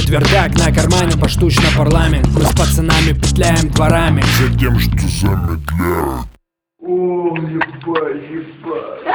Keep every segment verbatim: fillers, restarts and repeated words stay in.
Четвердак на кармане, поштучно парламент. Мы с пацанами петляем дворами за тем, что замедляют. О, ебать, ебать.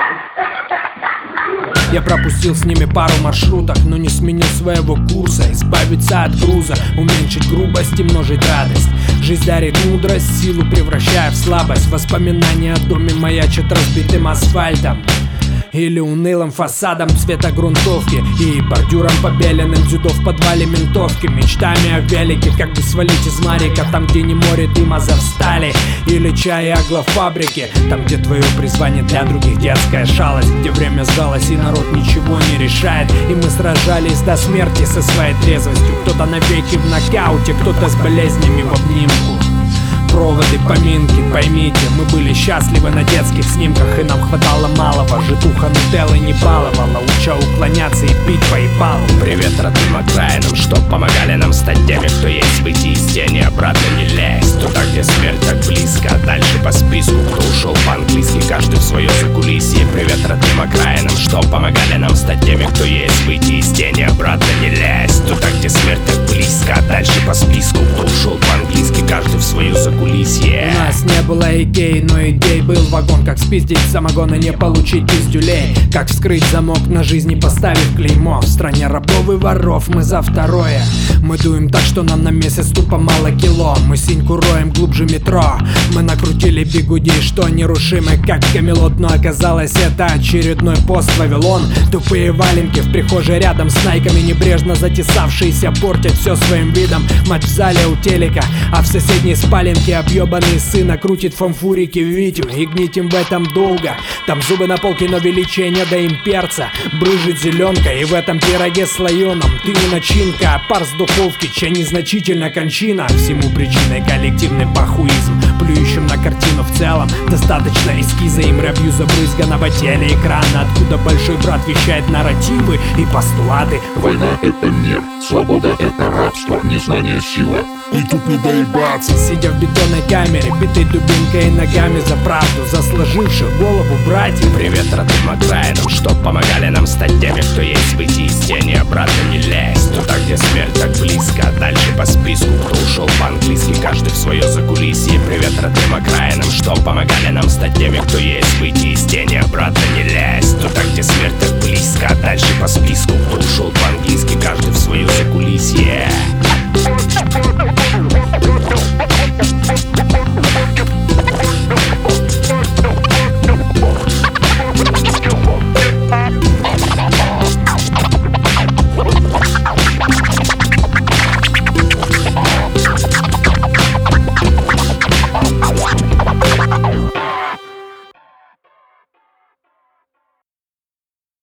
Я пропустил с ними пару маршруток, но не сменил своего курса. Избавиться от груза, уменьшить грубость и множить радость. Жизнь дарит мудрость, силу превращая в слабость. Воспоминания о доме маячат разбитым асфальтом или унылым фасадом цвета грунтовки и бордюром побеленным дзюдо в подвале ментовки. Мечтами о велике, как бы свалить из Марика, там, где не море дыма завстали. Или чай и аглофабрики, там, где твое призвание для других детская шалость, где время сжалось и народ ничего не решает. И мы сражались до смерти со своей трезвостью. Кто-то навеки в нокауте, кто-то с болезнями в обнимку. Проводы, поминки, поймите, мы были счастливы на детских снимках, и нам хватало малого. Житуха нутеллы не баловала, уча уклоняться и пить поебалу. Привет родным окраинам, что помогали нам стать теми, кто есть. Выйти из тени, обратно не лезть туда, где смерть так близко, а дальше по списку. Кто ушел по-английски, каждый в свое закулисье. Привет родным окраинам, что помогали нам стать теми, кто есть. Выйти из тени, обратно не лезть туда, где смерть так близко, а дальше по списку. Кто ушел по-английски, каждый в свою закулисье. У нас не было идей, но идей был вагон. Как спиздить самогон и не получить пиздюлей. Как вскрыть замок на жизни, поставив клеймо. В стране рабов и воров мы за второе. Мы дуем так, что нам на месяц тупо мало кило. Мы синьку роем глубже метро. Мы накрутили бигудей, что нерушимы как Камелот. Но оказалось, это очередной пост Вавилон. Тупые валенки в прихожей рядом с найками, небрежно затесавшиеся, портят все своим видом. Мать в зале у телека, а в соседней спаленке объебанный сына крутит фанфурики в Витю. И гнить им в этом долго. Там зубы на полке, но величия не до им перца. Брыжет зеленка, и в этом пироге слоеном ты не начинка, а пар с духовки, чья незначительно кончина. Всему причиной коллективный похуизм, плюющим на картину в целом. Достаточно эскиза и мрабью забрызганного теле экрана, откуда большой брат вещает нарративы и постулаты. Война — это мир, свобода — это рабство, незнание — сила. И тут не доебаться. Сидя в бетонной камере, битой дубинкой и ногами за правду, за сложивших голову братьев. Привет родным окраинам, что помогали нам стать теми, кто есть. Выйти из тени, обратно не лезть туда, где смерть так близко, а дальше по списку. Кто ушел по-английски, каждый в свое закулисье. Привет родным окраинам, что помогали нам стать теми, кто есть. Выйти из тени, обратно не лезть туда, где смерть так близко, а дальше по списку. Кто ушел по-английски, каждый в свое закулисье.